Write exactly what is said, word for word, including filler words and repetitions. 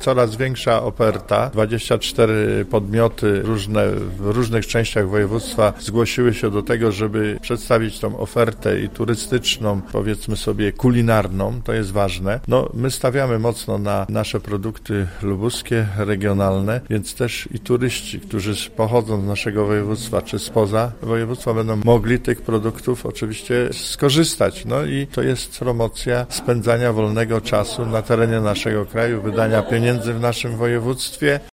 coraz większa oferta. dwadzieścia cztery podmioty różne w różnych częściach województwa zgłosiły się do tego, żeby przedstawić tą ofertę i turystyczną, powiedzmy sobie kulinarną, to jest ważne. No, my stawiamy mocno na nasze produkty lubuskie, regionalne, więc też i turyści, którzy pochodzą z naszego województwa czy spoza województwa będą mogli tych produktów oczywiście skorzystać. No i to jest promocja spędzania wolnego czasu na terenie naszego kraju, wydania pieniędzy w naszym województwie.